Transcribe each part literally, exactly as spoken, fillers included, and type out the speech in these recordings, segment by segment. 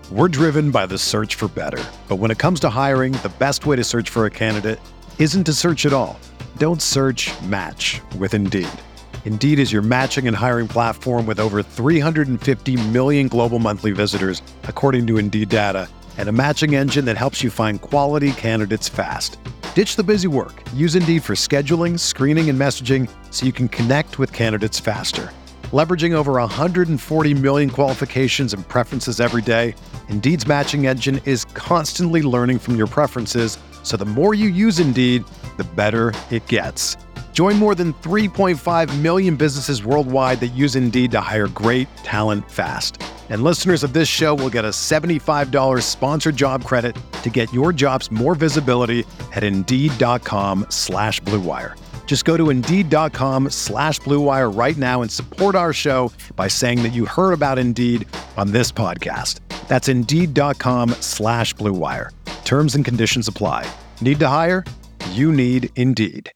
We're driven by the search for better. But when it comes to hiring, the best way to search for a candidate isn't to search at all. Don't search, match with Indeed. Indeed is your matching and hiring platform with over three hundred fifty million global monthly visitors, according to Indeed data, and a matching engine that helps you find quality candidates fast. Ditch the busy work. Use Indeed for scheduling, screening, and messaging so you can connect with candidates faster. Leveraging over one hundred forty million qualifications and preferences every day, Indeed's matching engine is constantly learning from your preferences, so the more you use Indeed, the better it gets. Join more than three point five million businesses worldwide that use Indeed to hire great talent fast. And listeners of this show will get a seventy-five dollars sponsored job credit to get your jobs more visibility at Indeed.com slash Blue Wire. Just go to Indeed.com slash Blue Wire right now and support our show by saying that you heard about Indeed on this podcast. That's Indeed.com slash Blue Wire. Terms and conditions apply. Need to hire? You need Indeed.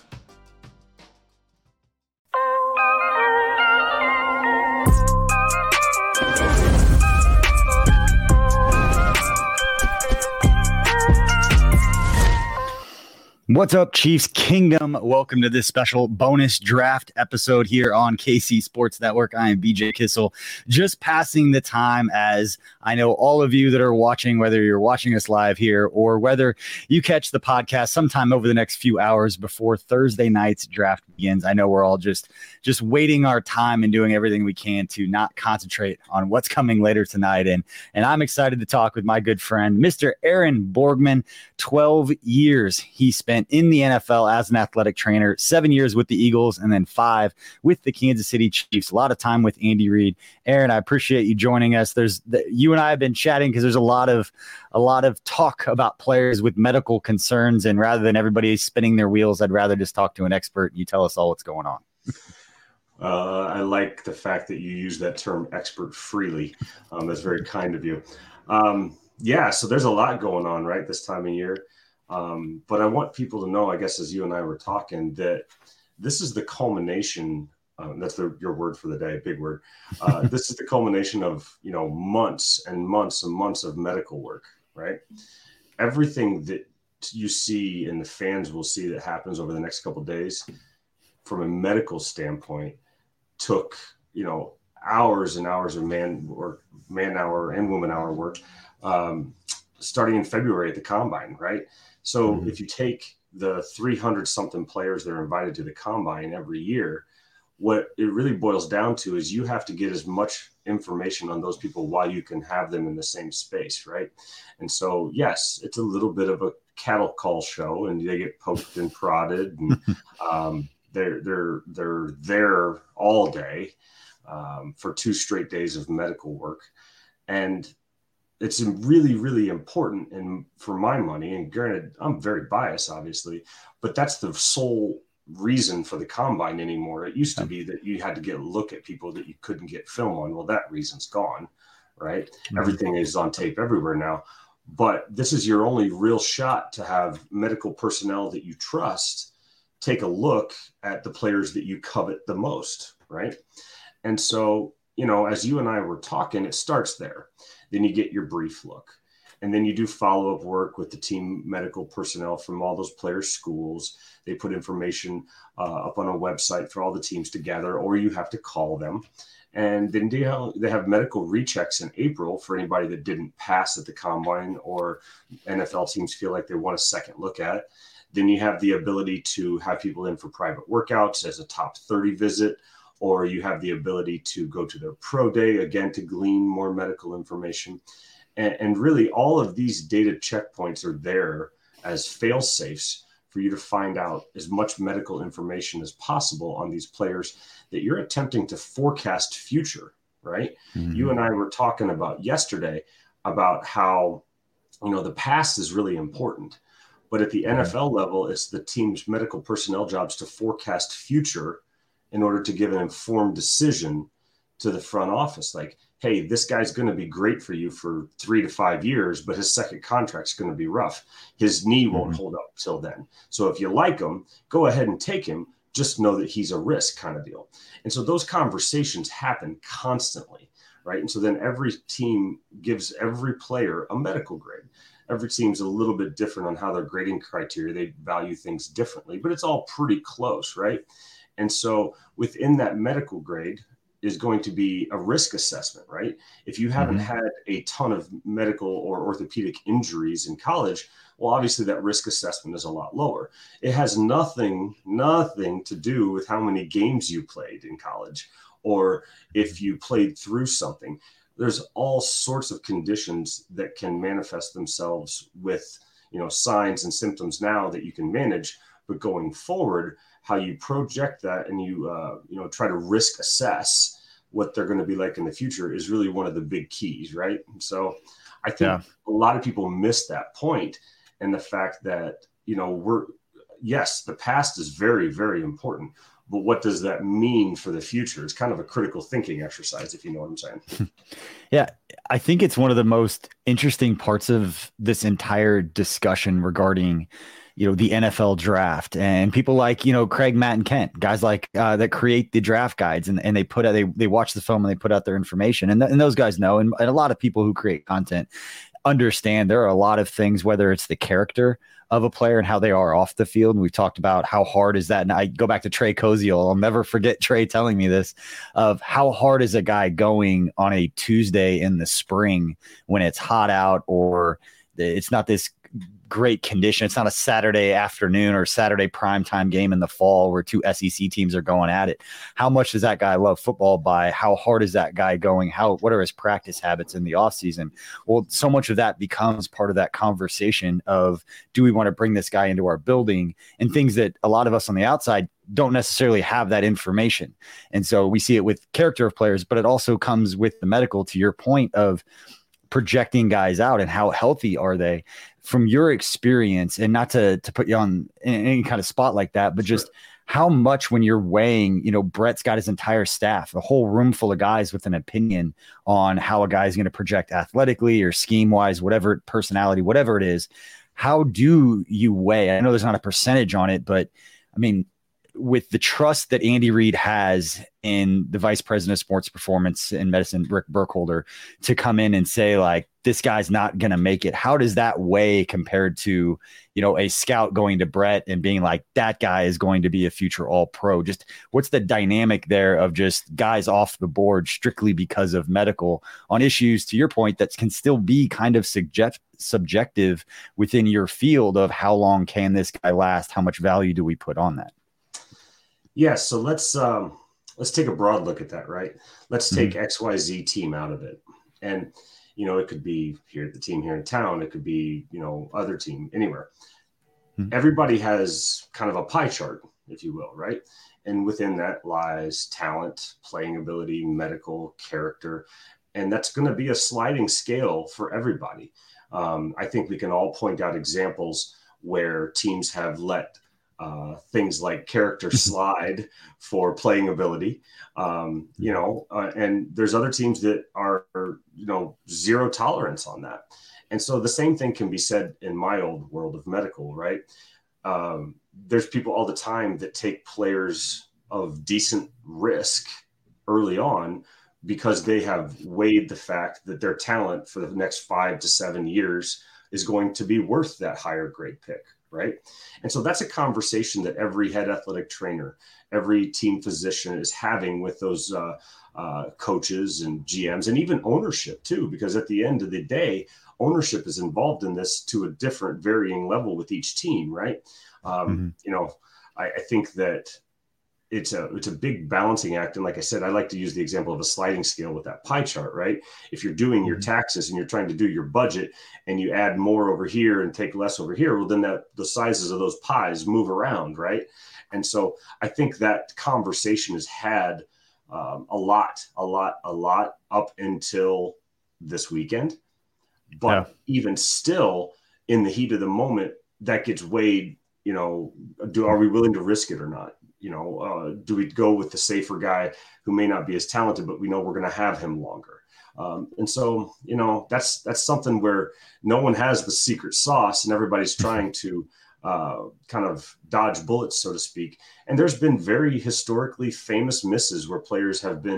What's up, Chiefs Kingdom? Welcome to this special bonus draft episode here on K C Sports Network. I am B J Kissel, just passing the time as I know all of you that are watching, whether you're watching us live here or whether you catch the podcast sometime over the next few hours before Thursday night's draft begins. I know we're all just, just waiting our time and doing everything we can to not concentrate on what's coming later tonight. And, and I'm excited to talk with my good friend, Mister Aaron Borgman. twelve years he spent in the N F L as an athletic trainer, seven years with the Eagles, and then five with the Kansas City Chiefs. A lot of time with Andy Reid. Aaron, I appreciate you joining us. There's the, you and I have been chatting because there's a lot of a lot of talk about players with medical concerns, and rather than everybody spinning their wheels, I'd rather just talk to an expert. You tell us all what's going on. Uh, I like the fact that you use that term expert freely. Um, that's very kind of you. Um, yeah, so there's a lot going on right this time of year. Um, but I want people to know, I guess, as you and I were talking, that this is the culmination. Um, that's the, your word for the day, big word. Uh, this is the culmination of, you know, months and months and months of medical work, right? Everything that you see and the fans will see that happens over the next couple of days from a medical standpoint took, you know, hours and hours of man work, man hour and woman hour work, um, starting in February at the Combine, right? So mm-hmm. if you take the three hundred something players that are invited to the Combine every year, what it really boils down to is you have to get as much information on those people while you can have them in the same space, right? And so, yes, it's a little bit of a cattle call show, and they get poked and prodded, and um, they're they're they're there all day um, for two straight days of medical work, and it's really, really important. And for my money, and granted, I'm very biased, obviously, but that's the sole reason for the Combine anymore. It used to be that you had to get a look at people that you couldn't get film on. Well, that reason's gone, right? Mm-hmm. Everything is on tape everywhere now. But this is your only real shot to have medical personnel that you trust take a look at the players that you covet the most, right? And so, you know, as you and I were talking, it starts there. Then you get your brief look. And then you do follow-up work with the team medical personnel from all those players' schools. They put information uh, up on a website for all the teams to gather, or you have to call them. And then they have, they have medical rechecks in April for anybody that didn't pass at the Combine or N F L teams feel like they want a second look at. Then you have the ability to have people in for private workouts as a top thirty visit, or you have the ability to go to their pro day, again, to glean more medical information. And, and really, all of these data checkpoints are there as fail-safes for you to find out as much medical information as possible on these players that you're attempting to forecast future, right? Mm-hmm. You and I were talking about yesterday about how, you know, the past is really important. But at the mm-hmm. N F L level, it's the team's medical personnel jobs to forecast future in order to give an informed decision to the front office. Like, hey, this guy's going to be great for you for three to five years, but his second contract's going to be rough. His knee won't mm-hmm. hold up till then. So if you like him, go ahead and take him. Just know that he's a risk kind of deal. And so those conversations happen constantly, right? And so then every team gives every player a medical grade. Every team's a little bit different on how their grading criteria, they value things differently, but it's all pretty close, right? And so within that medical grade is going to be a risk assessment, right? If you haven't mm-hmm. had a ton of medical or orthopedic injuries in college, well, obviously that risk assessment is a lot lower. It has nothing, nothing to do with how many games you played in college or if you played through something. There's all sorts of conditions that can manifest themselves with, you know, signs and symptoms now that you can manage, but going forward, how you project that and you, uh, you know, try to risk assess what they're going to be like in the future is really one of the big keys, right? And so I think yeah. a lot of people miss that point, and the fact that, you know, we're, yes, the past is very, very important, but what does that mean for the future? It's kind of a critical thinking exercise, if you know what I'm saying. Yeah, I think it's one of the most interesting parts of this entire discussion regarding, you know, the N F L draft, and people like, you know, Craig, Matt, and Kent, guys like uh, that create the draft guides, and, and they put out, they, they watch the film and they put out their information. And, th- and those guys know, and, and a lot of people who create content understand there are a lot of things, whether it's the character of a player and how they are off the field. And we've talked about how hard is that. And I go back to Trey Koziel. I'll never forget Trey telling me this, of how hard is a guy going on a Tuesday in the spring when it's hot out, or it's not this great condition. It's not a Saturday afternoon or Saturday primetime game in the fall where two S E C teams are going at it. How much does that guy love football by? How hard is that guy going? How, what are his practice habits in the off season? Well, so much of that becomes part of that conversation of, do we want to bring this guy into our building, and things that a lot of us on the outside don't necessarily have that information. And so we see it with character of players, but it also comes with the medical, to your point of projecting guys out and how healthy are they. From your experience, and not to to put you on any kind of spot like that, but just how much, when you're weighing, you know, Brett's got his entire staff, a whole room full of guys with an opinion on how a guy's going to project athletically or scheme wise, whatever, personality, whatever it is. How do you weigh? I know there's not a percentage on it, but I mean, with the trust that Andy Reid has in the vice president of sports performance and medicine, Rick Burkholder, to come in and say, like, this guy's not going to make it. How does that weigh compared to, you know, a scout going to Brett and being like, that guy is going to be a future all pro? Just what's the dynamic there of just guys off the board strictly because of medical on issues, to your point, that can still be kind of subject, subjective within your field of how long can this guy last? How much value do we put on that? Yeah, so let's um, let's take a broad look at that, right? Let's take Mm-hmm. X Y Z team out of it. And, you know, it could be here at the team here in town. It could be, you know, other team, anywhere. Mm-hmm. Everybody has kind of a pie chart, if you will, right? And within that lies talent, playing ability, medical, character. And that's going to be a sliding scale for everybody. Um, I think we can all point out examples where teams have let Uh, things like character slide for playing ability, um, you know, uh, and there's other teams that are, you know, zero tolerance on that. And so the same thing can be said in my old world of medical, right? Um, there's people all the time that take players of decent risk early on because they have weighed the fact that their talent for the next five to seven years is going to be worth that higher grade pick. Right. And so that's a conversation that every head athletic trainer, every team physician is having with those uh, uh, coaches and G Ms, and even ownership too, because at the end of the day, ownership is involved in this to a different varying level with each team. Right. Um, mm-hmm. You know, I, I think that it's a, it's a big balancing act. And like I said, I like to use the example of a sliding scale with that pie chart, right? If you're doing your taxes and you're trying to do your budget and you add more over here and take less over here, well, then that the sizes of those pies move around, right? And so I think that conversation is had um, a lot, a lot, a lot up until this weekend. But yeah. even still, in the heat of the moment, that gets weighed, you know, do are we willing to risk it or not? You know, uh, do we go with the safer guy who may not be as talented, but we know we're going to have him longer? Um, and so, you know, that's that's something where no one has the secret sauce and everybody's trying to uh, kind of dodge bullets, so to speak. And there's been very historically famous misses where players have been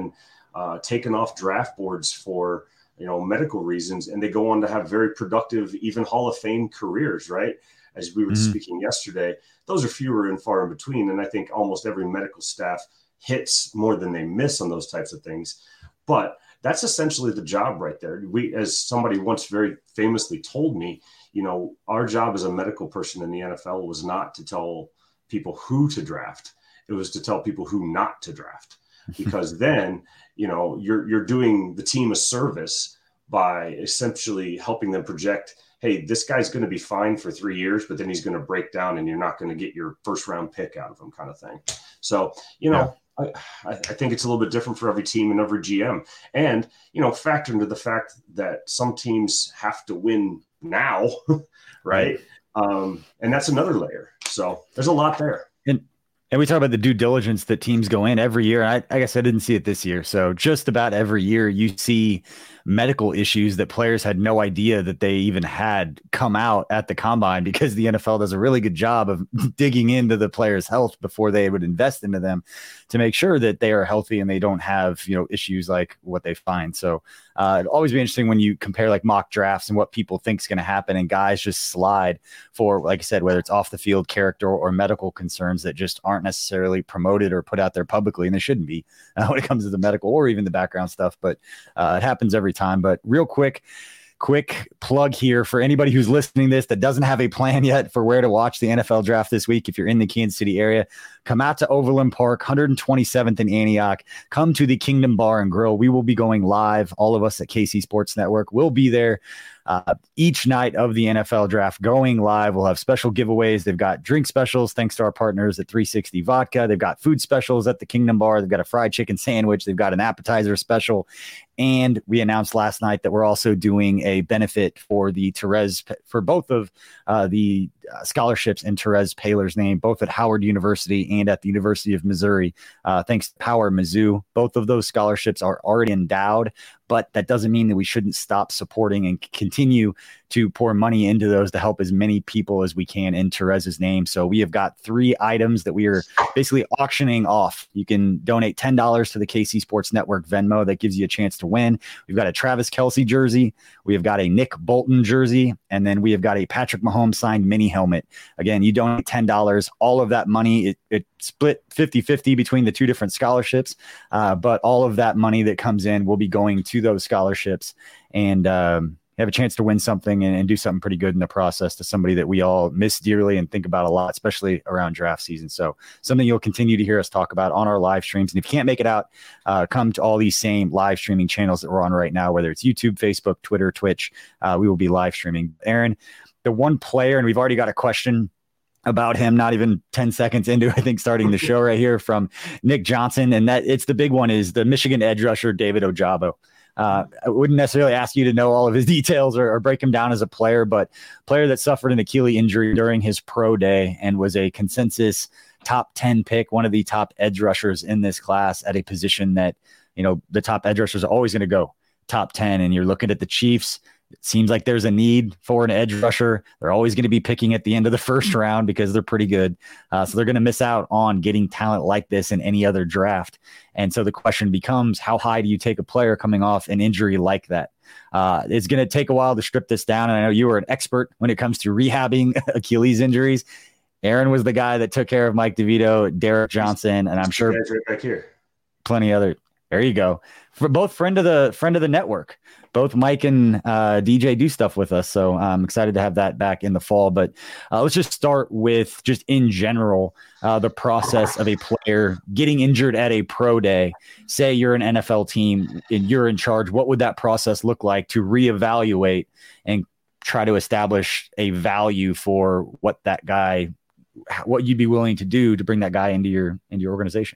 uh, taken off draft boards for, you know, medical reasons, and they go on to have very productive, even Hall of Fame careers, right? As we were mm-hmm. speaking yesterday, those are fewer and far in between. And I think almost every medical staff hits more than they miss on those types of things. But that's essentially the job right there. We, as somebody once very famously told me, you know, our job as a medical person in the N F L was not to tell people who to draft. It was to tell people who not to draft, because then, you know, you're, you're doing the team a service by essentially helping them project, hey, this guy's going to be fine for three years, but then he's going to break down and you're not going to get your first round pick out of him, kind of thing. So, you know, yeah. I, I think it's a little bit different for every team and every G M. And, you know, factor into the fact that some teams have to win now, right? Um, and that's another layer. So there's a lot there. And and we talk about the due diligence that teams go in every year. I, I guess I didn't see it this year. So just about every year you see medical issues that players had no idea that they even had come out at the combine, because the N F L does a really good job of digging into the players' health before they would invest into them to make sure that they are healthy and they don't have, you know, issues like what they find. So uh, it'd always be interesting when you compare like mock drafts and what people think is going to happen, and guys just slide for, like I said, whether it's off the field character or medical concerns that just aren't necessarily promoted or put out there publicly, and they shouldn't be uh, when it comes to the medical or even the background stuff. But uh, it happens every time. But real quick, quick plug here for anybody who's listening to this that doesn't have a plan yet for where to watch the N F L draft this week. If you're in the Kansas City area, come out to Overland Park, one hundred twenty-seventh in Antioch. Come to the Kingdom Bar and Grill. We will be going live. All of us at K C Sports Network will be there uh, each night of the N F L draft, going live. We'll have special giveaways. They've got drink specials thanks to our partners at three sixty Vodka. They've got food specials at the Kingdom Bar. They've got a fried chicken sandwich. They've got an appetizer special. And we announced last night that we're also doing a benefit for the Therese, for both of uh, the uh, scholarships in Therese Paylor's name, both at Howard University and at the University of Missouri. Uh, thanks to Power Mizzou. Both of those scholarships are already endowed, but that doesn't mean that we shouldn't stop supporting and continue to pour money into those to help as many people as we can in Therese's name. So we have got three items that we are basically auctioning off. You can donate ten dollars to the K C Sports Network Venmo. That gives you a chance to win. We've got a Travis Kelce jersey. We have got a Nick Bolton jersey. And then we have got a Patrick Mahomes signed mini helmet. Again, you donate ten dollars. All of that money, it, it split fifty-fifty between the two different scholarships. Uh, but all of that money that comes in will be going to those scholarships. And, um, have a chance to win something and, and do something pretty good in the process to somebody that we all miss dearly and think about a lot, especially around draft season. So something you'll continue to hear us talk about on our live streams. And if you can't make it out, uh, come to all these same live streaming channels that we're on right now, whether it's YouTube, Facebook, Twitter, Twitch. Uh, we will be live streaming. Aaron, the one player, and we've already got a question about him, not even ten seconds into, I think, starting the show right here from Nick Johnson. And that it's the big one is the Michigan edge rusher, David Ojabo. Uh, I wouldn't necessarily ask you to know all of his details or, or break him down as a player, but player that suffered an Achilles injury during his pro day and was a consensus top ten pick, one of the top edge rushers in this class at a position that, you know, the top edge rushers are always going to go top ten. And you're looking at the Chiefs. It seems like there's a need for an edge rusher. They're always going to be picking at the end of the first round because they're pretty good. Uh, so they're going to miss out on getting talent like this in any other draft. And so the question becomes, how high do you take a player coming off an injury like that? Uh, it's going to take a while to strip this down. And I know you are an expert when it comes to rehabbing Achilles injuries. Aaron was the guy that took care of Mike DeVito, Derek Johnson, and I'm sure right back here. Plenty other. There you go. For both friend of the friend of the network, both Mike and uh, D J do stuff with us. So I'm excited to have that back in the fall. But uh, let's just start with just in general, uh, the process of a player getting injured at a pro day. Say you're an N F L team and you're in charge. What would that process look like to reevaluate and try to establish a value for what that guy, what you'd be willing to do to bring that guy into your into your organization?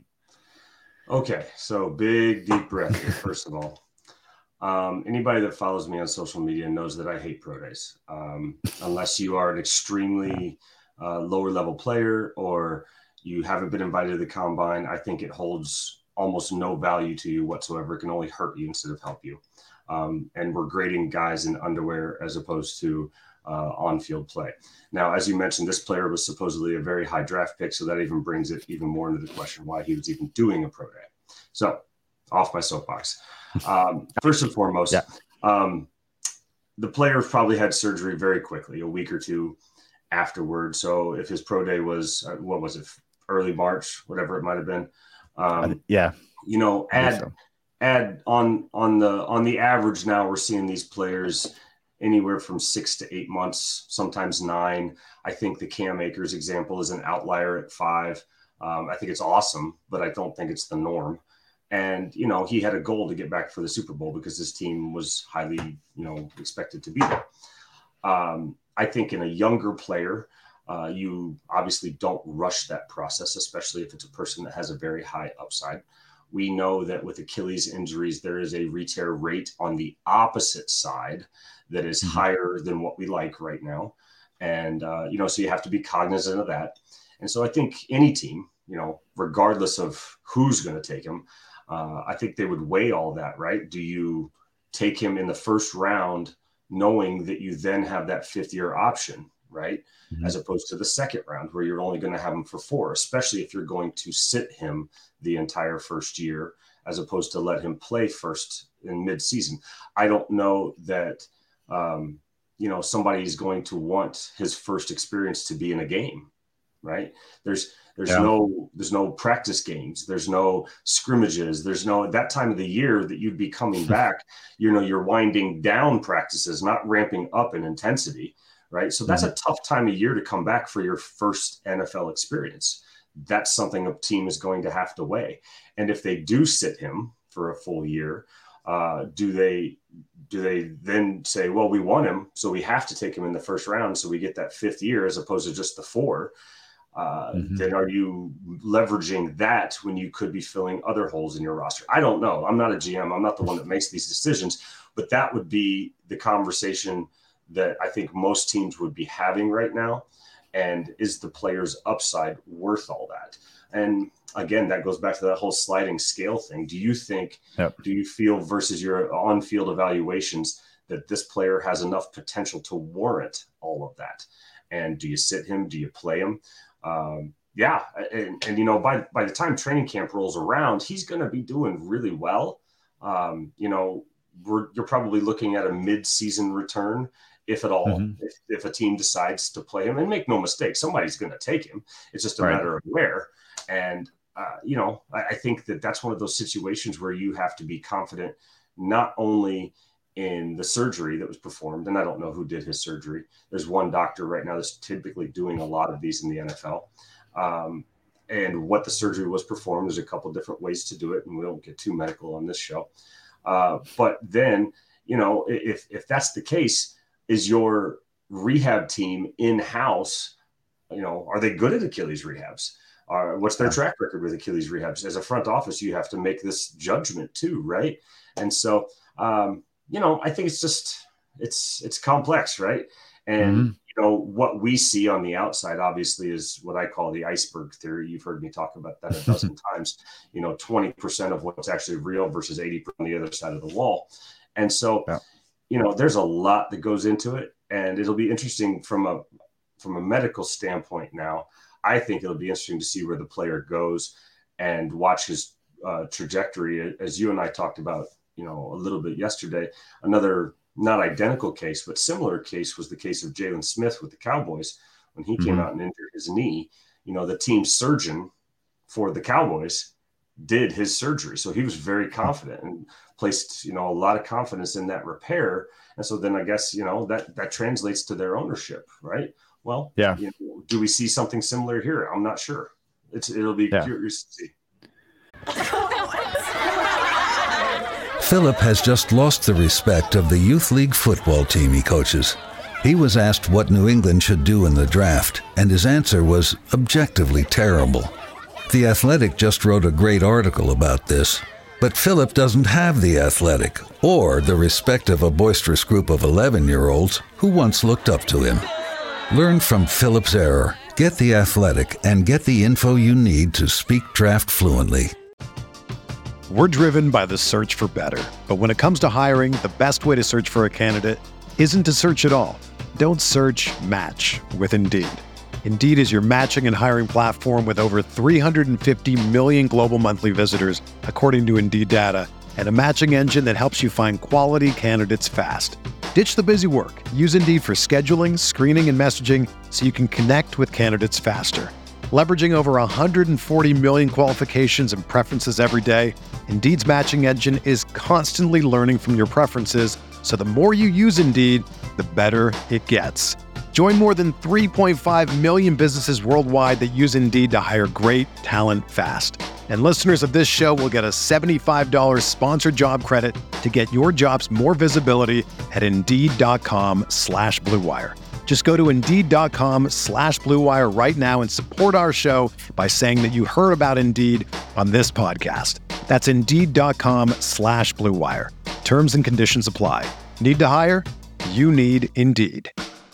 Okay, so big, deep breath here, first of all. Um, anybody that follows me on social media knows that I hate pro days. Um, unless you are an extremely uh, lower level player or you haven't been invited to the combine, I think it holds almost no value to you whatsoever. It can only hurt you instead of help you. Um, and we're grading guys in underwear as opposed to uh, on-field play. Now, as you mentioned, this player was supposedly a very high draft pick, so that even brings it even more into the question why he was even doing a pro day. So off my soapbox. Um, first and foremost, yeah. um, the player probably had surgery very quickly, a week or two afterward. So if his pro day was, uh, what was it, early March, whatever it might have been. Um, yeah. You know, add so. add on on the on the average now we're seeing these players anywhere from six to eight months, sometimes nine. I think the Cam Akers example is an outlier at five. Um, I think it's awesome, but I don't think it's the norm. And, you know, he had a goal to get back for the Super Bowl because his team was highly, you know, expected to be there. Um, I think in a younger player, uh, you obviously don't rush that process, especially if it's a person that has a very high upside. We know that with Achilles injuries, there is a re-tear rate on the opposite side that is mm-hmm. higher than what we like right now. And, uh, you know, so you have to be cognizant of that. And so I think any team, you know, regardless of who's going to take him, uh, I think they would weigh all that, right? Do you take him in the first round knowing that you then have that fifth year option, right? Mm-hmm. As opposed to the second round where you're only going to have him for four, especially if you're going to sit him the entire first year, as opposed to let him play first in mid-season. I don't know that, um, you know, somebody's going to want his first experience to be in a game, right? There's, there's yeah. no, there's no practice games. There's no scrimmages. There's no, that time of the year that you'd be coming back, you know, you're winding down practices, not ramping up in intensity, right? So that's mm-hmm. a tough time of year to come back for your first N F L experience. That's something a team is going to have to weigh. And if they do sit him for a full year, uh, do they, do they then say, well, we want him, so we have to take him in the first round, so we get that fifth year as opposed to just the four? Uh, mm-hmm. Then are you leveraging that when you could be filling other holes in your roster? I don't know. I'm not a G M. I'm not the one that makes these decisions, but that would be the conversation that I think most teams would be having right now. And is the player's upside worth all that? And again, that goes back to that whole sliding scale thing. Do you think, yep. do you feel versus your on-field evaluations that this player has enough potential to warrant all of that? And do you sit him? Do you play him? Um, yeah. And, and, you know, by, by the time training camp rolls around, he's going to be doing really well. Um, you know, we're, you're probably looking at a mid-season return, if at all, mm-hmm. if, if a team decides to play him. And make no mistake, somebody's going to take him. It's just a right. matter of where. And, uh, you know, I, I think that that's one of those situations where you have to be confident, not only in the surgery that was performed, and I don't know who did his surgery. There's one doctor right now that's typically doing a lot of these in the N F L. Um, and what the surgery was performed, there's a couple different ways to do it, and we don't get too medical on this show. Uh, but then, you know, if if that's the case, is your rehab team in-house, you know, are they good at Achilles rehabs? Uh, what's their track record with Achilles rehabs? As a front office, you have to make this judgment too, right? And so, um, you know, I think it's just, it's, it's complex, right? And, mm-hmm. you know, what we see on the outside, obviously, is what I call the iceberg theory. You've heard me talk about that a dozen times, you know, twenty percent of what's actually real versus eighty percent on the other side of the wall. And so, yeah. you know, there's a lot that goes into it, and it'll be interesting from a, from a medical standpoint. Now, I think it'll be interesting to see where the player goes and watch his uh, trajectory, as you and I talked about, you know, a little bit yesterday. Another not identical case, but similar case was the case of Jalen Smith with the Cowboys. When he mm-hmm. came out and injured his knee, you know, the team surgeon for the Cowboys did his surgery. So he was very confident and placed, you know, a lot of confidence in that repair. And so then I guess, you know, that, that translates to their ownership, right? Well, yeah. You know, do we see something similar here? I'm not sure. It's, it'll be yeah. curious to see. Philip has just lost the respect of the youth league football team he coaches. He was asked what New England should do in the draft, and his answer was objectively terrible. The Athletic just wrote a great article about this, but Philip doesn't have the Athletic or the respect of a boisterous group of eleven-year-olds who once looked up to him. Learn from Philip's error, get the Athletic, and get the info you need to speak draft fluently. We're driven by the search for better. But when it comes to hiring, the best way to search for a candidate isn't to search at all. Don't search, match with Indeed. Indeed is your matching and hiring platform with over three hundred fifty million global monthly visitors, according to Indeed data, and a matching engine that helps you find quality candidates fast. Ditch the busy work. Use Indeed for scheduling, screening, and messaging so you can connect with candidates faster. Leveraging over one hundred forty million qualifications and preferences every day, Indeed's matching engine is constantly learning from your preferences, so the more you use Indeed, the better it gets. Join more than three point five million businesses worldwide that use Indeed to hire great talent fast. And listeners of this show will get a seventy-five dollars sponsored job credit to get your jobs more visibility at Indeed.com slash Blue Wire. Just go to Indeed.com slash Blue Wire right now and support our show by saying that you heard about Indeed on this podcast. That's Indeed.com slash Blue Wire. Terms and conditions apply. Need to hire? You need Indeed.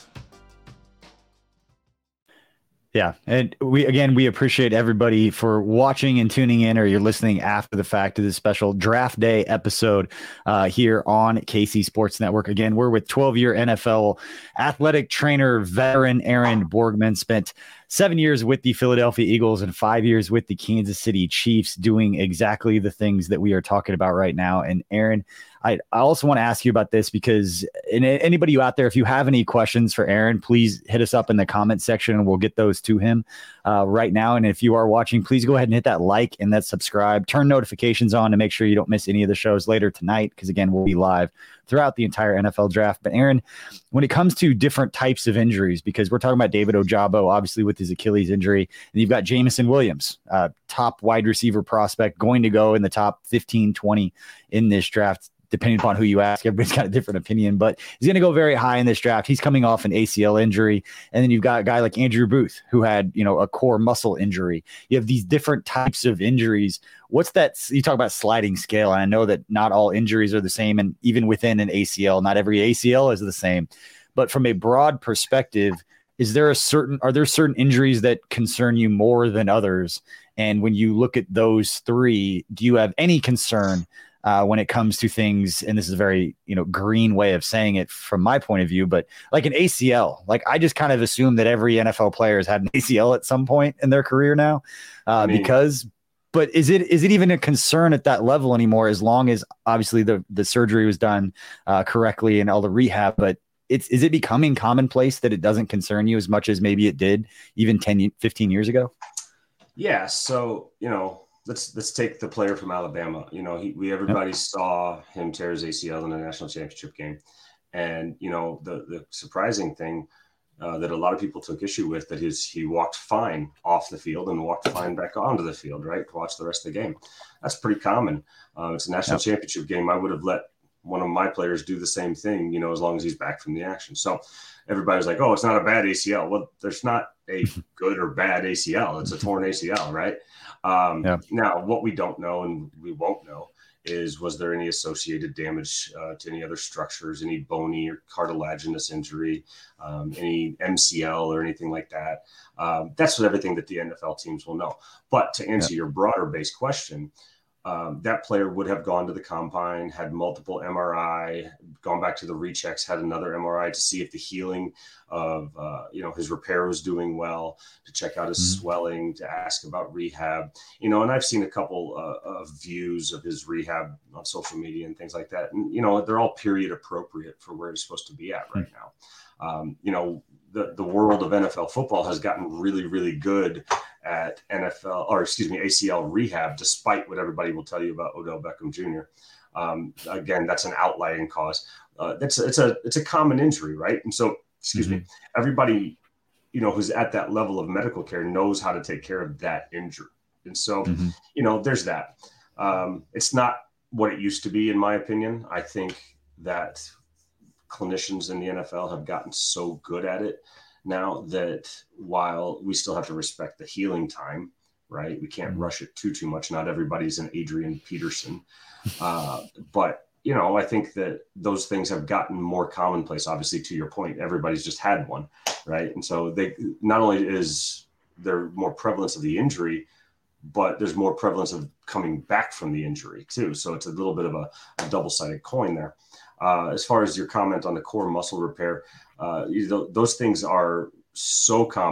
Yeah. And we, again, we appreciate everybody for watching and tuning in, or you're listening after the fact to this special draft day episode uh, here on K C Sports Network. Again, we're with twelve year N F L athletic trainer, veteran Aaron Borgman. Spent seven years with the Philadelphia Eagles and five years with the Kansas City Chiefs, doing exactly the things that we are talking about right now. And Aaron, I, I also want to ask you about this because in, anybody out there, if you have any questions for Aaron, please hit us up in the comment section and we'll get those to him uh, right now. And if you are watching, please go ahead and hit that like and that subscribe, turn notifications on to make sure you don't miss any of the shows later tonight. Because again, we'll be live throughout the entire N F L draft. But Aaron, when it comes to different types of injuries, because we're talking about David Ojabo, obviously with his Achilles injury, and you've got Jameson Williams, uh, top wide receiver prospect, going to go in the top fifteen, twenty in this draft. Depending upon who you ask, everybody's got a different opinion, but he's going to go very high in this draft. He's coming off an A C L injury. And then you've got a guy like Andrew Booth, who had, you know, a core muscle injury. You have these different types of injuries. What's that? You talk about sliding scale. And I know that not all injuries are the same. And even within an A C L, not every A C L is the same, but from a broad perspective, is there a certain, are there certain injuries that concern you more than others? And when you look at those three, do you have any concern Uh, when it comes to things, and this is a very, you know, green way of saying it from my point of view, but like an A C L, like I just kind of assume that every N F L player has had an A C L at some point in their career now, uh, I mean, because, but is it, is it even a concern at that level anymore? As long as obviously the, the surgery was done uh, correctly and all the rehab, but it's, is it becoming commonplace that it doesn't concern you as much as maybe it did even ten, fifteen years ago? Yeah. So, you know, Let's let's take the player from Alabama. You know, he, we everybody yep. saw him tear his A C L in the national championship game, and you know the the surprising thing uh, that a lot of people took issue with that is he walked fine off the field and walked fine back onto the field, right, to watch the rest of the game. That's pretty common. Uh, it's a national yep. championship game. I would have let one of my players do the same thing, you know, as long as he's back from the action. So everybody's like, oh, it's not a bad A C L. Well, there's not a good or bad A C L. It's a torn A C L, right? Um, yeah. Now, what we don't know and we won't know is, was there any associated damage uh, to any other structures, any bony or cartilaginous injury, um, any M C L or anything like that? Um, that's what everything that the N F L teams will know. But to answer yeah. your broader base question, um, that player would have gone to the combine, had multiple M R I, gone back to the rechecks, had another M R I to see if the healing of, uh, you know, his repair was doing well, to check out his mm-hmm. swelling, to ask about rehab, you know, and I've seen a couple uh, of views of his rehab on social media and things like that. And, you know, they're all period appropriate for where he's supposed to be at right now. Um, you know, the, the world of N F L football has gotten really, really good at N F L, or excuse me, A C L rehab, despite what everybody will tell you about Odell Beckham Junior Um, again, that's an outlying cause. Uh, that's it's a it's a common injury, right? And so, excuse mm-hmm. me, everybody, you know, who's at that level of medical care knows how to take care of that injury. And so, mm-hmm. you know, there's that. Um, it's not what it used to be, in my opinion. I think that clinicians in the N F L have gotten so good at it now that while we still have to respect the healing time, right? We can't mm-hmm. rush it too, too much. Not everybody's an Adrian Peterson. Uh, but, you know, I think that those things have gotten more commonplace. Obviously, to your point, everybody's just had one, right? And so they not only is there more prevalence of the injury, but there's more prevalence of coming back from the injury too. So it's a little bit of a, a double-sided coin there. Uh, as far as your comment on the core muscle repair, uh, you know, those things are so common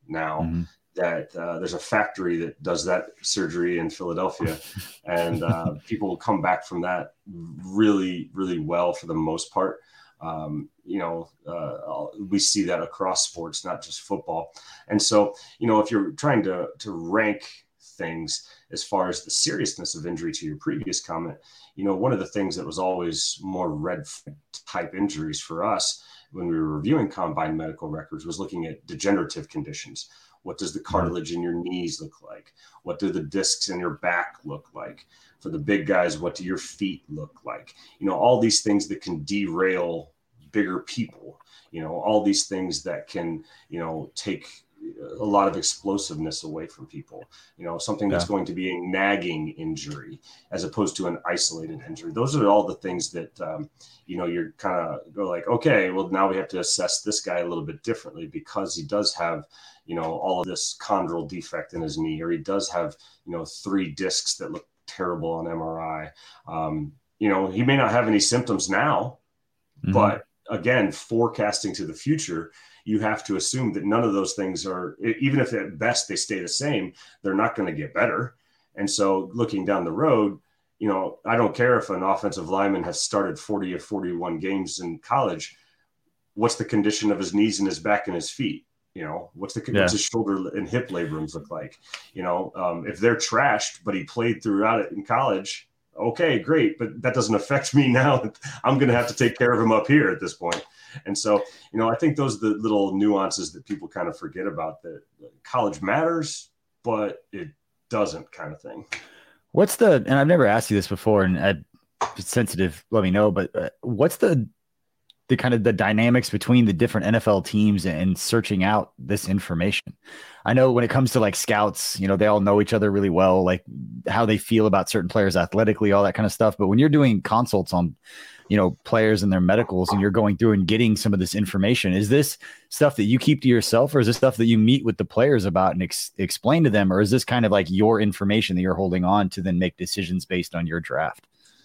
now. Mm-hmm. That uh, there's a factory that does that surgery in Philadelphia, and uh, people come back from that really, really well for the most part. Um, you know, uh, we see that across sports, not just football. And so, you know, if you're trying to to rank things as far as the seriousness of injury to your previous comment, you know, one of the things that was always more red type injuries for us when we were reviewing combine medical records was looking at degenerative conditions. What does the cartilage in your knees look like? What do the discs in your back look like? For the big guys, what do your feet look like? You know, all these things that can derail bigger people, you know, all these things that can, you know, take a lot of explosiveness away from people, you know, something that's yeah. going to be a nagging injury as opposed to an isolated injury. Those are all the things that, um, you know, you're kind of go like, okay, well, now we have to assess this guy a little bit differently because he does have, you know, all of this chondral defect in his knee, or he does have, you know, three discs that look terrible on M R I. Um, you know, he may not have any symptoms now, mm-hmm. but again, forecasting to the future, you have to assume that none of those things are, even if at best they stay the same, they're not going to get better. And so looking down the road, you know, I don't care if an offensive lineman has started forty or forty-one games in college. What's the condition of his knees and his back and his feet? You know, what's the yeah. what's his shoulder and hip labrums look like? You know, um, if they're trashed, but he played throughout it in college, okay, great. But that doesn't affect me now. I'm going to have to take care of him up here at this point. And so, you know, I think those are the little nuances that people kind of forget about, that college matters, but it doesn't, kind of thing. What's the, and I've never asked you this before, and if it's sensitive, let me know, but uh, what's the, the kind of the dynamics between the different N F L teams and searching out this information? I know when it comes to like scouts, you know, they all know each other really well, like how they feel about certain players athletically, all that kind of stuff. But when you're doing consults on, you know, players and their medicals, and you're going through and getting some of this information, is this stuff that you keep to yourself, or is this stuff that you meet with the players about and ex- explain to them? Or is this kind of like your information that you're holding on to then make decisions based on your draft?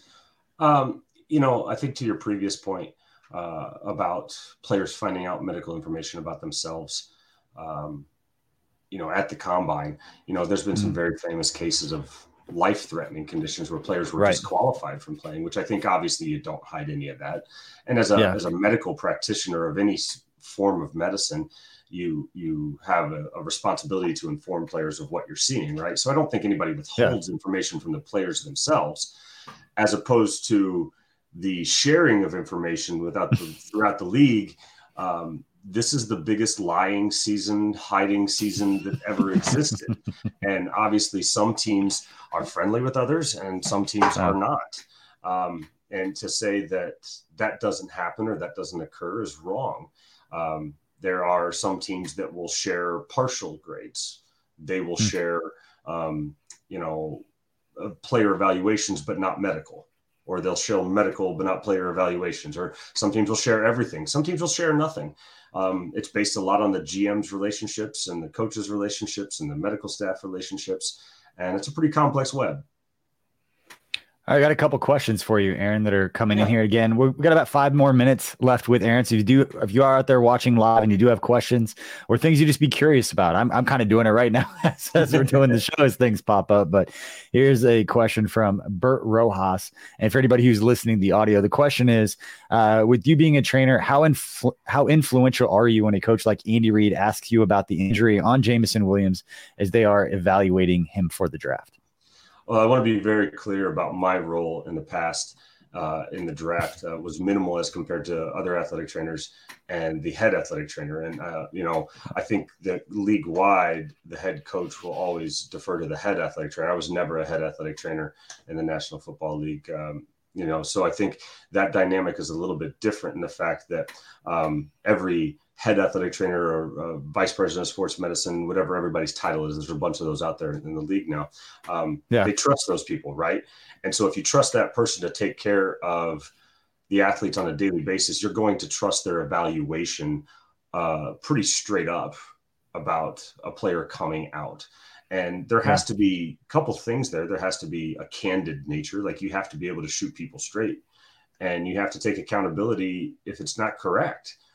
Um, you know, I think to your previous point, Uh, about players finding out medical information about themselves, um, you know, at the combine, you know, there's been some very famous cases of life-threatening conditions where players were right. disqualified from playing, which I think obviously you don't hide any of that. And as a, yeah. as a medical practitioner of any form of medicine, you, you have a, a responsibility to inform players of what you're seeing. Right. So I don't think anybody withholds yeah. information from the players themselves, as opposed to the sharing of information without the, throughout the league. Um, this is the biggest lying season, hiding season that ever existed. And obviously some teams are friendly with others and some teams are not. Um, and to say that that doesn't happen or that doesn't occur is wrong. Um, there are some teams that will share partial grades. They will mm. share, um, you know, uh, player evaluations, but not medical. Or they'll show medical but not player evaluations, or some teams will share everything. Some teams will share nothing. Um, it's based a lot on the G M's relationships and the coaches' relationships and the medical staff relationships. And it's a pretty complex web. I got a couple questions for you, Aaron, that are coming yeah. in here again. We've got about five more minutes left with Aaron. So if you do, if you are out there watching live and you do have questions or things you just be curious about, I'm I'm kind of doing it right now as, as we're doing the show as things pop up. But here's a question from Bert Rojas. And for anybody who's listening to the audio, the question is, uh, with you being a trainer, how influ- how influential are you when a coach like Andy Reid asks you about the injury on Jameson Williams as they are evaluating him for the draft? Well, I want to be very clear about my role in the past uh, in the draft uh, was minimal as compared to other athletic trainers and the head athletic trainer. And, uh, you know, I think that league wide, the head coach will always defer to the head athletic trainer. I was never a head athletic trainer in the National Football League. Um, you know, so I think that dynamic is a little bit different in the fact that um, every head athletic trainer or uh, vice president of sports medicine, whatever everybody's title is, there's a bunch of those out there in the league now. Um, yeah. They trust those people, right? And so if you trust that person to take care of the athletes on a daily basis, you're going to trust their evaluation uh, pretty straight up about a player coming out. And there has yeah. to be a couple things there. There has to be a candid nature. Like you have to be able to shoot people straight, and you have to take accountability if it's not correct.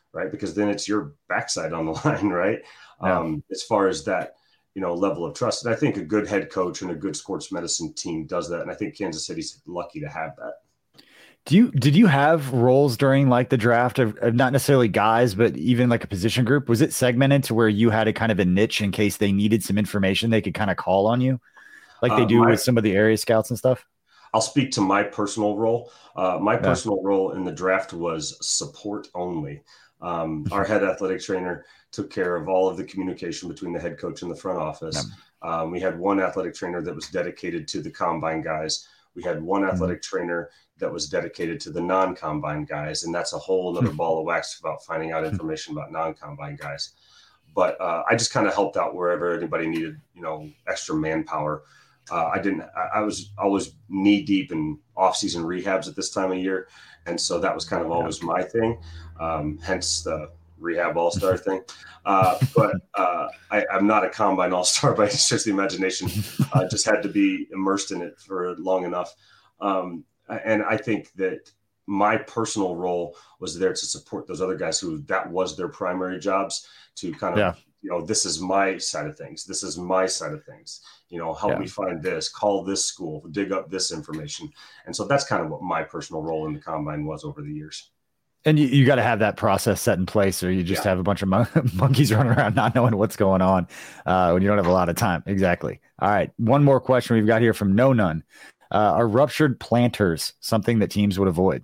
right? Because then it's your backside on the line, right? Yeah. Um, as far as that, you know, level of trust. And I think a good head coach and a good sports medicine team does that. And I think Kansas City's lucky to have that. Do you, did you have roles during like the draft of, of not necessarily guys, but even like a position group? Was it segmented to where you had a kind of a niche in case they needed some information, they could kind of call on you like they do uh, my, with some of the area scouts and stuff? I'll speak to my personal role. Uh, my yeah. personal role in the draft was support only. Um, our head athletic trainer took care of all of the communication between the head coach and the front office. Yeah. Um, we had one athletic trainer that was dedicated to the combine guys. We had one athletic mm-hmm. trainer that was dedicated to the non-combine guys. And that's a whole other ball of wax about finding out information about non-combine guys. But uh, I just kind of helped out wherever anybody needed, you know, extra manpower. Uh, I didn't, I, I was always knee deep in off-season rehabs at this time of year. And so that was kind of always my thing. Um, hence the rehab all-star thing. Uh, but uh, I, I'm not a combine all-star by any stretch of the imagination. I just had to be immersed in it for long enough. Um, and I think that my personal role was there to support those other guys who that was their primary jobs, to kind of, yeah. you know, this is my side of things. This is my side of things. You know, help yeah. me find this, call this school, dig up this information. And so that's kind of what my personal role in the combine was over the years. And you, you got to have that process set in place, or you just yeah. have a bunch of mon- monkeys running around not knowing what's going on uh, when you don't have a lot of time. Exactly. All right. One more question we've got here from No None. Uh, are ruptured planters something that teams would avoid?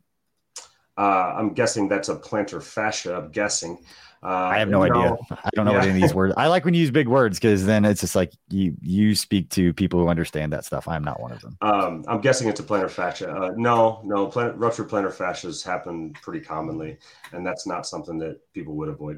Uh, I'm guessing that's a plantar fascia. I'm guessing. Uh, I have no idea. Know, I don't know yeah. what any of these words. I like when you use big words because then it's just like you you speak to people who understand that stuff. I'm not one of them. Um, I'm guessing it's a plantar fascia. Uh, no, no. Plan- ruptured plantar fascias happen pretty commonly, and that's not something that people would avoid.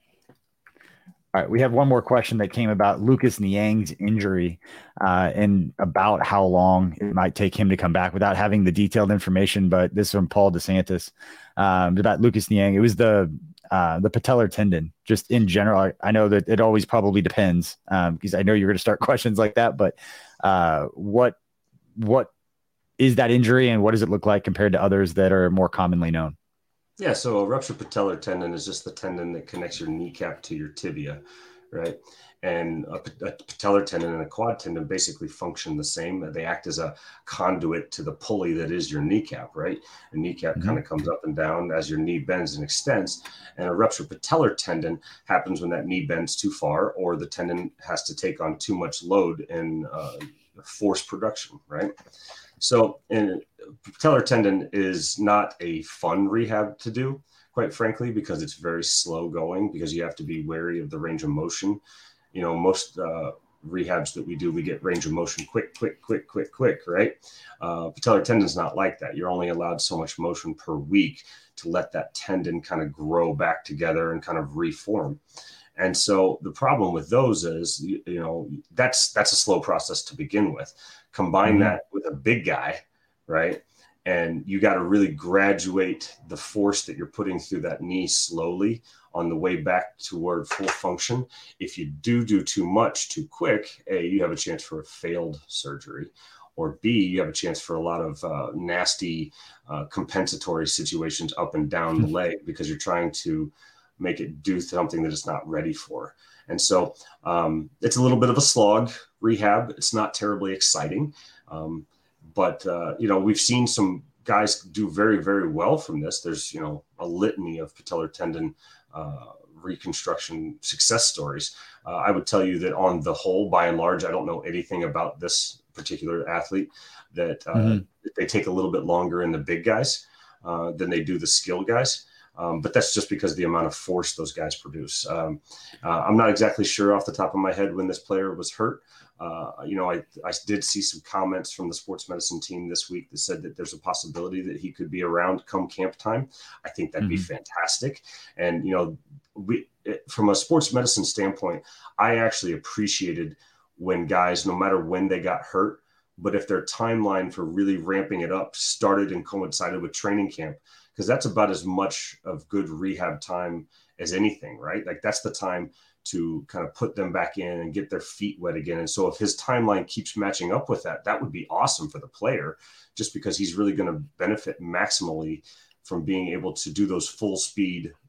All right, we have one more question that came about Lucas Niang's injury uh, and about how long it might take him to come back without having the detailed information. But this is from Paul DeSantis um, about Lucas Niang. It was the uh, the patellar tendon. Just in general, I, I know that it always probably depends um, because I know you're going to start questions like that. But uh, what what is that injury and what does it look like compared to others that are more commonly known? Yeah, so a ruptured patellar tendon is just the tendon that connects your kneecap to your tibia, right? And a, a patellar tendon and a quad tendon basically function the same. They act as a conduit to the pulley that is your kneecap, right? The kneecap mm-hmm. kind of comes up and down as your knee bends and extends. And a ruptured patellar tendon happens when that knee bends too far or the tendon has to take on too much load in uh, force production, right? So in patellar tendon is not a fun rehab to do, quite frankly, because it's very slow going, because you have to be wary of the range of motion. You know, most uh, rehabs that we do, we get range of motion quick, quick, quick, quick, quick, right? Uh, patellar tendon is not like that. You're only allowed so much motion per week to let that tendon kind of grow back together and kind of reform. And so the problem with those is, you, you know, that's that's a slow process to begin with. Combine mm-hmm. that with a big guy, right? And you got to really graduate the force that you're putting through that knee slowly on the way back toward full function. If you do do too much too quick, A, you have a chance for a failed surgery, or B, you have a chance for a lot of uh, nasty uh, compensatory situations up and down mm-hmm. the leg because you're trying to make it do something that it's not ready for. And so um, it's a little bit of a slog rehab. It's not terribly exciting. Um, but, uh, you know, we've seen some guys do very, very well from this. There's, you know, a litany of patellar tendon uh, reconstruction success stories. Uh, I would tell you that on the whole, by and large, I don't know anything about this particular athlete, that uh, mm-hmm. they take a little bit longer in the big guys uh, than they do the skill guys. Um, but that's just because of the amount of force those guys produce. Um, uh, I'm not exactly sure off the top of my head when this player was hurt. Uh, you know, I, I did see some comments from the sports medicine team this week that said that there's a possibility that he could be around come camp time. I think that'd mm-hmm. be fantastic. And, you know, we, it, from a sports medicine standpoint, I actually appreciated when guys, no matter when they got hurt, but if their timeline for really ramping it up started and coincided with training camp, because that's about as much of good rehab time as anything, right? Like that's the time to kind of put them back in and get their feet wet again. And so if his timeline keeps matching up with that, that would be awesome for the player, just because he's really going to benefit maximally from being able to do those full speed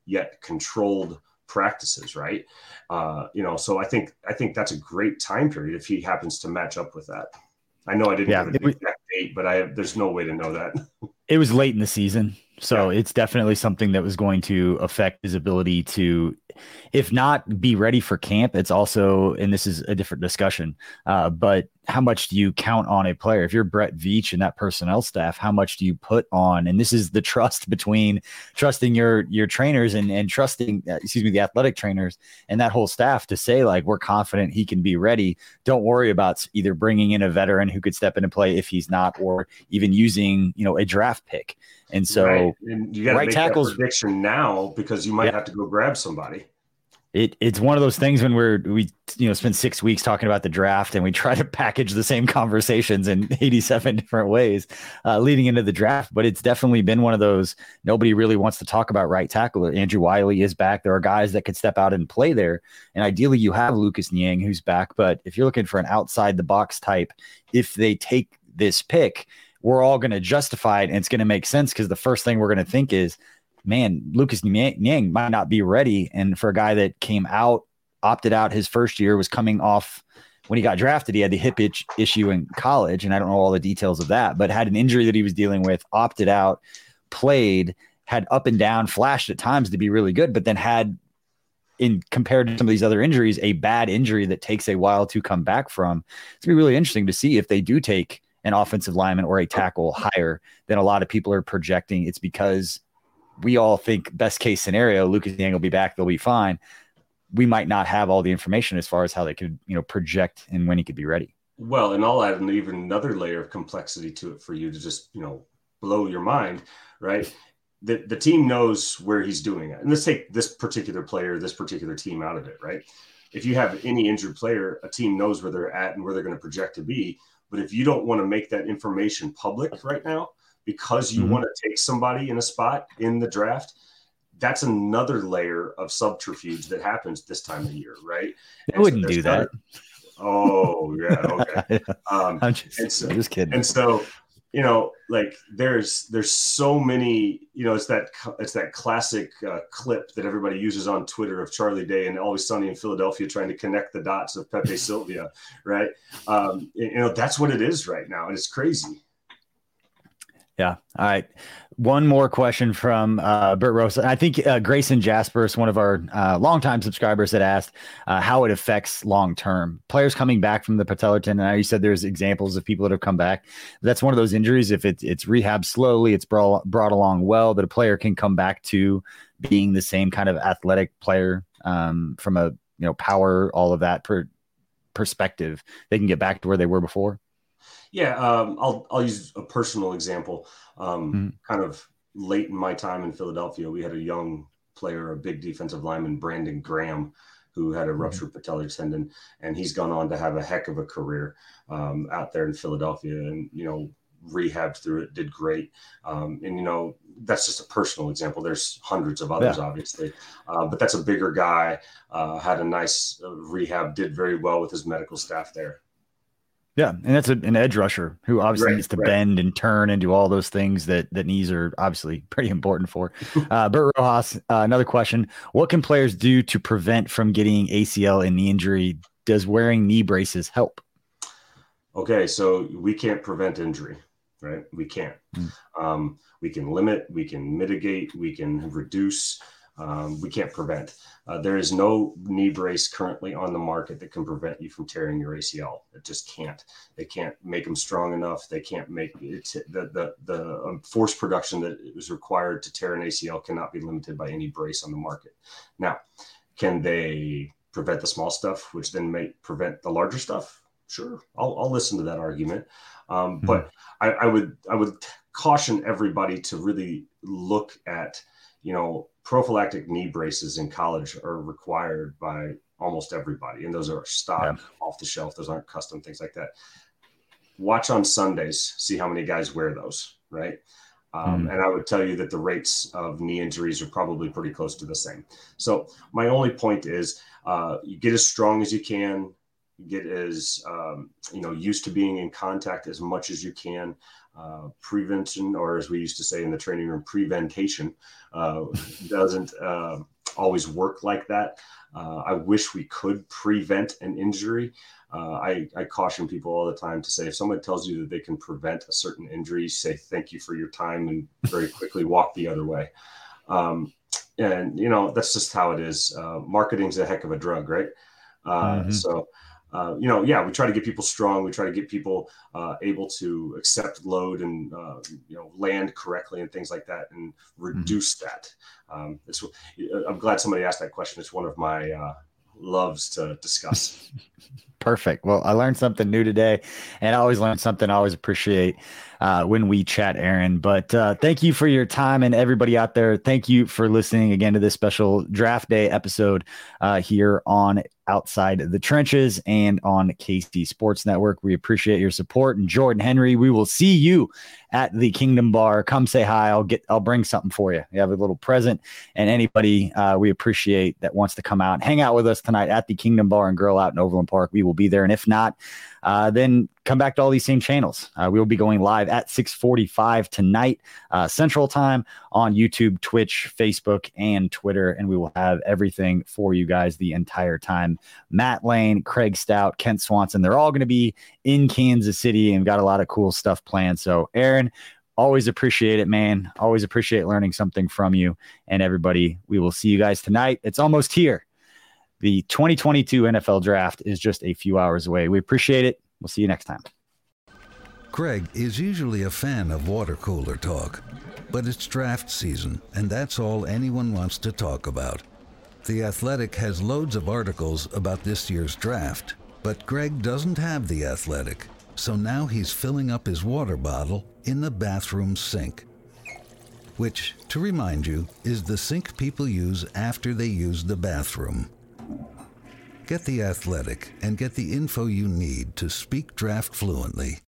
yet controlled practices, right? Uh, you know, so I think I think that's a great time period if he happens to match up with that. I know I didn't Yeah, give an exact date, but I have, there's no way to know that. It was late in the season, so Yeah. it's definitely something that was going to affect his ability to, if not be ready for camp. It's also, and this is a different discussion, uh, but how much do you count on a player? If you're Brett Veach and that personnel staff, how much do you put on? And this is the trust between trusting your your trainers and and trusting, uh, excuse me, the athletic trainers and that whole staff to say, like, we're confident he can be ready. Don't worry about either bringing in a veteran who could step in and play if he's not, or even using, you know, a draft pick. And so right. And you got to right make tackles, that prediction now, because you might yeah. have to go grab somebody. It it's one of those things when we're we you know spend six weeks talking about the draft and we try to package the same conversations in eighty-seven different ways uh, leading into the draft. But it's definitely been one of those, nobody really wants to talk about right tackle. Andrew Wiley is back. There are guys that could step out and play there. And ideally you have Lucas Niang who's back. But if you're looking for an outside the box type, if they take this pick, we're all going to justify it and it's going to make sense, because the first thing we're going to think is, man, Lucas Niang might not be ready. And for a guy that came out, opted out his first year, was coming off when he got drafted, he had the hip itch issue in college. And I don't know all the details of that, but had an injury that he was dealing with, opted out, played, had up and down, flashed at times to be really good, but then had, in compared to some of these other injuries, a bad injury that takes a while to come back from. It's gonna be really interesting to see if they do take an offensive lineman or a tackle higher than a lot of people are projecting. It's because we all think best case scenario, Lucas Niang will be back, they'll be fine. We might not have all the information as far as how they could, you know, project and when he could be ready. Well, and I'll add an even another layer of complexity to it for you to just, you know, blow your mind, right? The, the team knows where he's doing it. And let's take this particular player, this particular team out of it, right? If you have any injured player, a team knows where they're at and where they're going to project to be. But if you don't want to make that information public right now, because you mm-hmm. want to take somebody in a spot in the draft, that's another layer of subterfuge that happens this time of year, right? I wouldn't so do that. Other, oh, yeah, okay. Um, I'm just, and so, I'm just kidding. And so, you know, like there's there's so many, you know, it's that it's that classic uh, clip that everybody uses on Twitter of Charlie Day and Always Sunny in Philadelphia trying to connect the dots of Pepe Sylvia, right? Um, you know, that's what it is right now, and it's crazy. Yeah. All right. One more question from uh, Bert Rosa. I think uh, Grayson Jaspers, one of our uh, longtime subscribers, had asked uh, how it affects long-term players coming back from the patellar tendon. I know you said there's examples of people that have come back. That's one of those injuries. If it, it's rehab slowly, it's brought, brought along well, that a player can come back to being the same kind of athletic player um, from a, you know, power, all of that per, perspective. They can get back to where they were before. Yeah, um, I'll I'll use a personal example. Um, mm-hmm. Kind of late in my time in Philadelphia, we had a young player, a big defensive lineman, Brandon Graham, who had a ruptured mm-hmm. patellar tendon, and he's gone on to have a heck of a career um, out there in Philadelphia, and you know, rehabbed through it, did great. Um, and you know, that's just a personal example. There's hundreds of others, yeah. obviously, uh, but that's a bigger guy. Uh, had a nice uh, rehab, did very well with his medical staff there. Yeah, and that's a, an edge rusher who obviously right, needs to right. bend and turn and do all those things that that knees are obviously pretty important for. Uh, Bert Rojas, uh, another question. What can players do to prevent from getting A C L and knee injury? Does wearing knee braces help? Okay, so we can't prevent injury, right? We can't. Mm. Um, we can limit, we can mitigate, we can reduce. Um, we can't prevent. Uh, there is no knee brace currently on the market that can prevent you from tearing your A C L. It just can't. They can't make them strong enough. They can't make it. The the the um, force production that is required to tear an A C L cannot be limited by any brace on the market. Now, can they prevent the small stuff, which then may prevent the larger stuff? Sure, I'll I'll listen to that argument. Um, mm-hmm. But I, I would I would caution everybody to really look at, you know, prophylactic knee braces in college are required by almost everybody. And those are stock yeah. off the shelf. Those aren't custom things like that. Watch on Sundays, see how many guys wear those, right? Um, mm. And I would tell you that the rates of knee injuries are probably pretty close to the same. So my only point is uh, you get as strong as you can, get as, um, you know, used to being in contact as much as you can. uh, prevention, or as we used to say in the training room, preventation, uh, doesn't uh, always work like that. Uh, I wish we could prevent an injury. Uh, I, I caution people all the time to say, if someone tells you that they can prevent a certain injury, say thank you for your time and very quickly walk the other way. Um, and, you know, that's just how it is. Uh, marketing's a heck of a drug, right? Uh, mm-hmm. So, uh, you know, yeah, we try to get people strong. We try to get people uh, able to accept load and, uh, you know, land correctly and things like that and reduce mm-hmm. that. Um, it's, I'm glad somebody asked that question. It's one of my uh, loves to discuss. Perfect. Well, I learned something new today, and I always learn something I always appreciate uh, when we chat, Aaron. But uh, thank you for your time, and everybody out there, thank you for listening again to this special draft day episode uh, here on Outside the Trenches and on K C Sports Network. We appreciate your support. And Jordan Henry, we will see you at the Kingdom Bar. Come say hi. I'll get, I'll bring something for you. You have a little present, and anybody uh, we appreciate that wants to come out and hang out with us tonight at the Kingdom Bar and Grill out in Overland Park, we will be there. And if not, uh, then come back to all these same channels. Uh, we will be going live at six forty-five tonight, uh, Central Time on YouTube, Twitch, Facebook, and Twitter. And we will have everything for you guys the entire time. Matt Lane, Craig Stout, Kent Swanson, they're all going to be in Kansas City and got a lot of cool stuff planned. So Aaron, always appreciate it, man. Always appreciate learning something from you. And everybody, we will see you guys tonight. It's almost here. The twenty twenty-two N F L Draft is just a few hours away. We appreciate it. We'll see you next time. Greg is usually a fan of water cooler talk, but it's draft season, and that's all anyone wants to talk about. The Athletic has loads of articles about this year's draft, but Greg doesn't have The Athletic, so now he's filling up his water bottle in the bathroom sink. Which, to remind you, is the sink people use after they use the bathroom. Get The Athletic and get the info you need to speak draft fluently